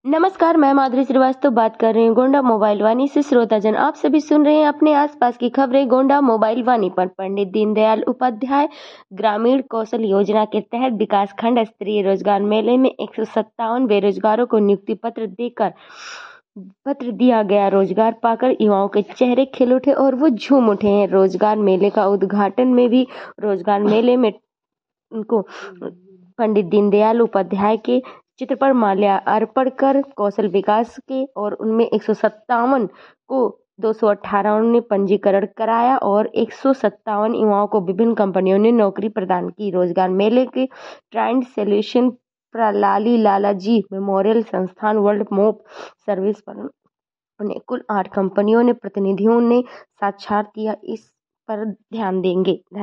नमस्कार, मैं माधुरी श्रीवास्तव बात कर रही हूँ गोंडा मोबाइल वाणी से। श्रोताजन, आप सभी सुन रहे हैं अपने आसपास की खबरें गोंडा मोबाइल वाणी पर। पंडित दीनदयाल उपाध्याय ग्रामीण कौशल योजना के तहत विकास खंड स्तरीय रोजगार मेले में 157 बेरोजगारों को नियुक्ति पत्र दिया गया। रोजगार पाकर युवाओं के चेहरे खिल उठे और वो झूम उठे हैं। रोजगार मेले का उद्घाटन में भी रोजगार मेले में उनको पंडित दीनदयाल उपाध्याय के चित्र पर माल्या अर्पण कर कौशल विकास के और उनमें 157 को 218 ने पंजीकरण कराया और 157 युवाओं को विभिन्न कंपनियों ने नौकरी प्रदान की। रोजगार मेले के ट्रेंड सोल्यूशन प्रलाली लालाजी मेमोरियल संस्थान वर्ल्ड मोप सर्विस पर उन्हें कुल 8 कंपनियों ने प्रतिनिधियों ने साक्षात किया। इस पर ध्यान देंगे।